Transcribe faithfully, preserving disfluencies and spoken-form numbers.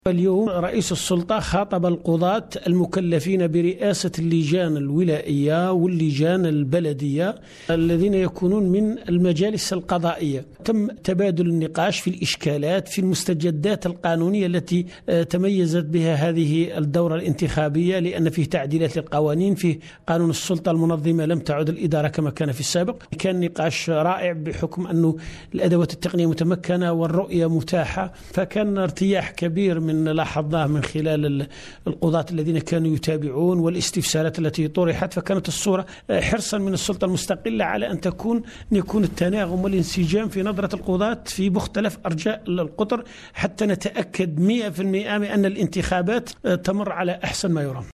اليوم رئيس السلطة خاطب القضاة المكلفين برئاسة اللجان الولائية واللجان البلدية الذين يكونون من المجالس القضائية. تم تبادل النقاش في الإشكالات في المستجدات القانونية التي تميزت بها هذه الدورة الانتخابية، لأن فيه تعديلات للقوانين، فيه قانون السلطة المنظمة لم تعد الإدارة كما كان في السابق. كان نقاش رائع بحكم أنه الأدوات التقنية متمكنة والرؤية متاحة، فكان ارتياح كبير من من لاحظناه من خلال القضاة الذين كانوا يتابعون والاستفسارات التي طرحت. فكانت الصورة حرصا من السلطة المستقلة على أن تكون يكون التناغم والانسجام في نظرة القضاة في مختلف أرجاء القطر، حتى نتأكد مئة بالمئة من أن الانتخابات تمر على أحسن ما يرام.